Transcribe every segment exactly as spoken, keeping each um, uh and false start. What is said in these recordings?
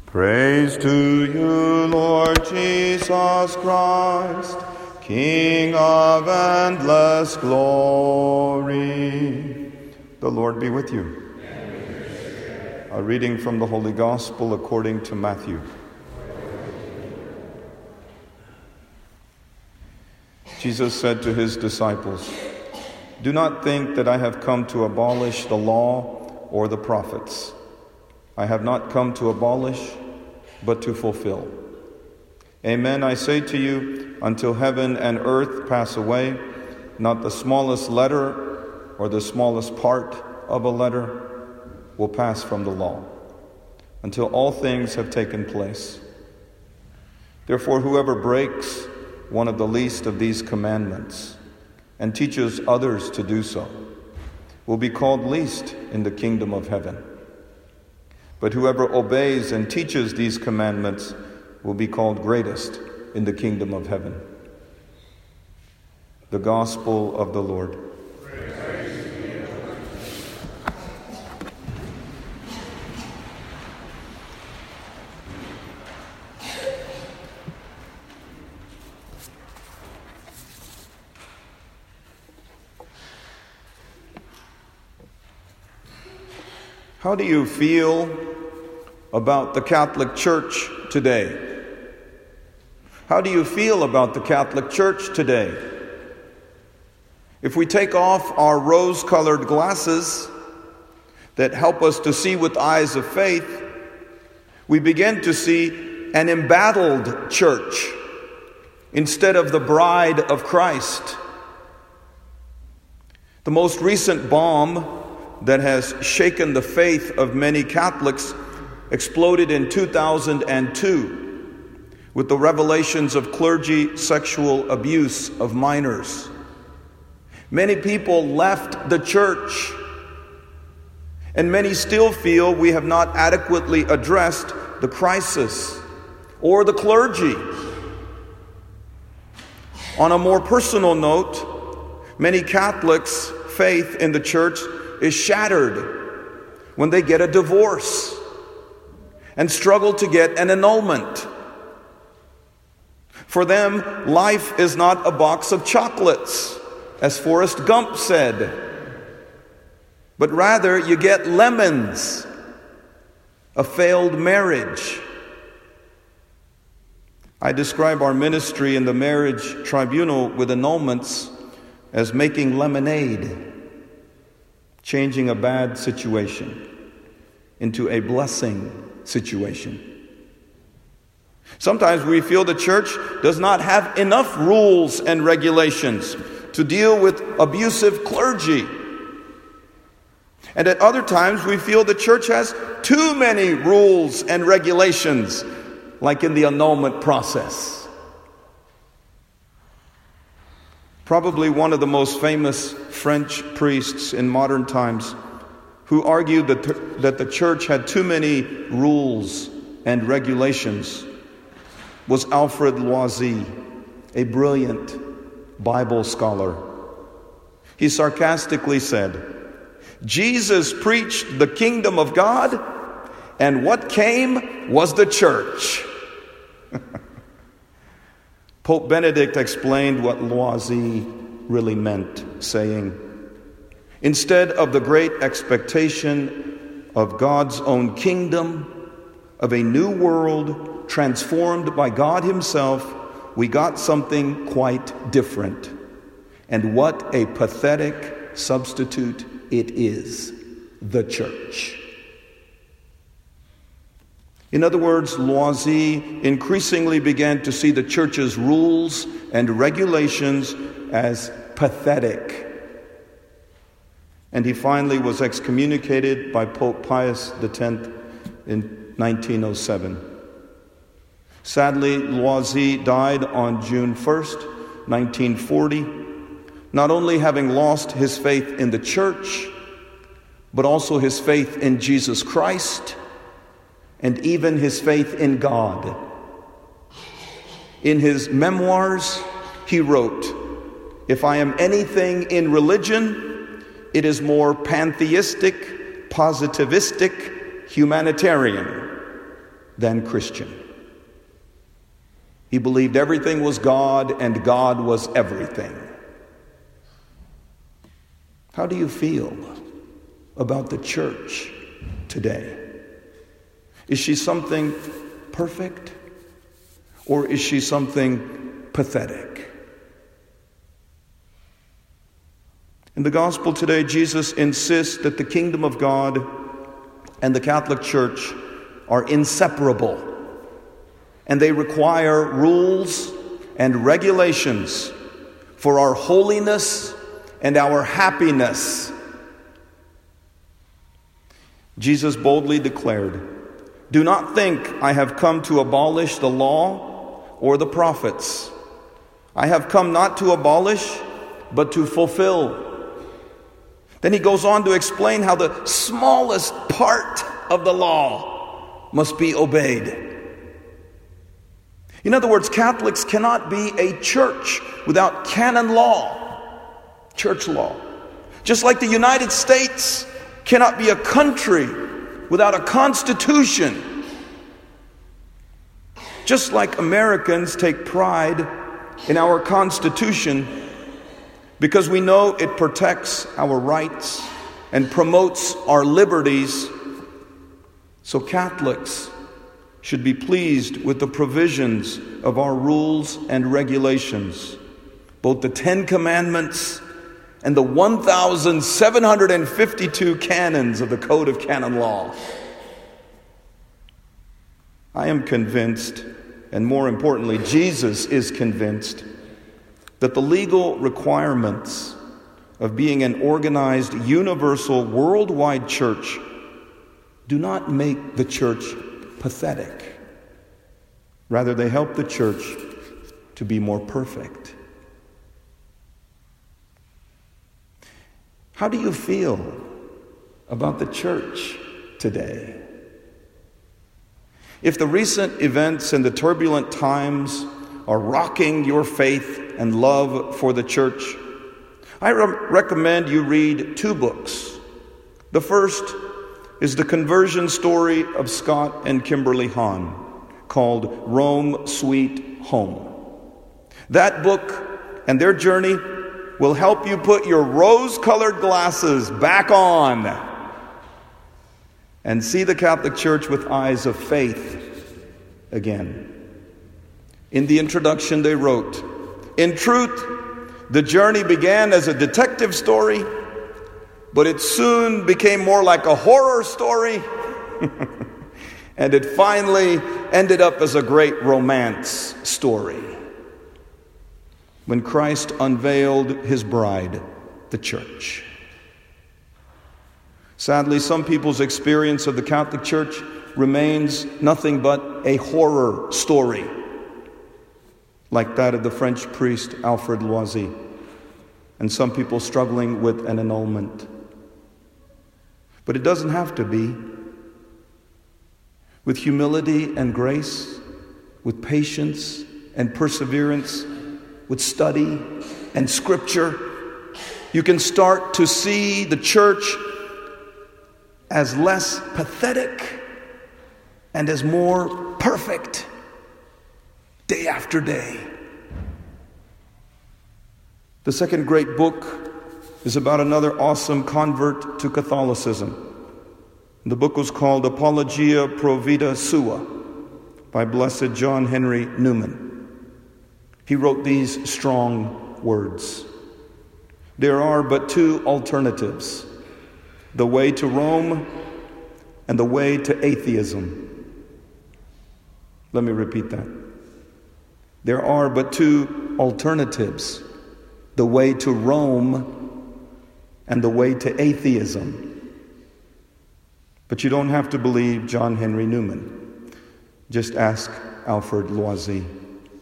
Praise to you, Lord Jesus Christ, King of endless glory. The Lord be with you. A reading from the Holy Gospel according to Matthew. Jesus said to his disciples, "Do not think that I have come to abolish the law or the prophets. I have not come to abolish, but to fulfill. Amen, I say to you, until heaven and earth pass away, not the smallest letter or the smallest part of a letter will pass from the law, until all things have taken place. Therefore, whoever breaks one of the least of these commandments and teaches others to do so will be called least in the kingdom of heaven. But whoever obeys and teaches these commandments will be called greatest in the kingdom of heaven." The Gospel of the Lord. Praise to you. How do you feel about the Catholic Church today? How do you feel about the Catholic Church today? If we take off our rose-colored glasses that help us to see with eyes of faith, we begin to see an embattled church instead of the bride of Christ. The most recent bomb that has shaken the faith of many Catholics exploded in two thousand two with the revelations of clergy sexual abuse of minors. Many people left the church, and many still feel we have not adequately addressed the crisis or the clergy. On a more personal note, many Catholics' faith in the church is shattered when they get a divorce and struggle to get an annulment. For them, life is not a box of chocolates, as Forrest Gump said, but rather you get lemons, a failed marriage. I describe our ministry in the marriage tribunal with annulments as making lemonade, changing a bad situation into a blessing situation. Sometimes we feel the church does not have enough rules and regulations to deal with abusive clergy. And at other times we feel the church has too many rules and regulations, like in the annulment process. Probably one of the most famous French priests in modern times who argued that, th- that the church had too many rules and regulations was Alfred Loisy, a brilliant Bible scholar. He sarcastically said, "Jesus preached the kingdom of God, and what came was the church." Pope Benedict explained what Loisy really meant, saying, "Instead of the great expectation of God's own kingdom, of a new world transformed by God Himself, we got something quite different. And what a pathetic substitute it is, the church." In other words, Loisy increasingly began to see the church's rules and regulations as pathetic. And he finally was excommunicated by Pope Pius X in nineteen oh seven. Sadly, Loisy died on June first, nineteen forty, not only having lost his faith in the church, but also his faith in Jesus Christ, and even his faith in God. In his memoirs, he wrote, "If I am anything in religion, it is more pantheistic, positivistic, humanitarian than Christian. He believed everything was God and God was everything. How do you feel about the church today? Is she something perfect, or is she something pathetic? In the gospel today, Jesus insists that the kingdom of God and the Catholic Church are inseparable, and they require rules and regulations for our holiness and our happiness. Jesus boldly declared, "Do not think I have come to abolish the law or the prophets. I have come not to abolish, but to fulfill." Then he goes on to explain how the smallest part of the law must be obeyed. In other words, Catholics cannot be a church without canon law, church law. Just like the United States cannot be a country without a constitution. Just like Americans take pride in our Constitution because we know it protects our rights and promotes our liberties, so Catholics should be pleased with the provisions of our rules and regulations, both the Ten Commandments and the one thousand seven hundred fifty-two canons of the Code of Canon Law. I am convinced, and more importantly, Jesus is convinced, that the legal requirements of being an organized, universal, worldwide church do not make the church pathetic. Rather, they help the church to be more perfect. How do you feel about the church today? If the recent events and the turbulent times are rocking your faith and love for the church, I re- recommend you read two books. The first is the conversion story of Scott and Kimberly Hahn, called Rome, Sweet Home. That book and their journey will help you put your rose-colored glasses back on and see the Catholic Church with eyes of faith again. In the introduction they wrote, "In truth, the journey began as a detective story, but it soon became more like a horror story, and it finally ended up as a great romance story, when Christ unveiled his bride, the church." Sadly, some people's experience of the Catholic Church remains nothing but a horror story, like that of the French priest Alfred Loisy, and some people struggling with an annulment. But it doesn't have to be. With humility and grace, with patience and perseverance, with study and scripture, you can start to see the church as less pathetic and as more perfect day after day. The second great book is about another awesome convert to Catholicism. The book was called Apologia Pro Vita Sua by Blessed John Henry Newman. He wrote these strong words: "There are but two alternatives, the way to Rome and the way to atheism." Let me repeat that. There are but two alternatives, the way to Rome and the way to atheism. But you don't have to believe John Henry Newman. Just ask Alfred Loisy.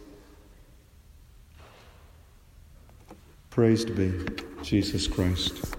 Praised be Jesus Christ.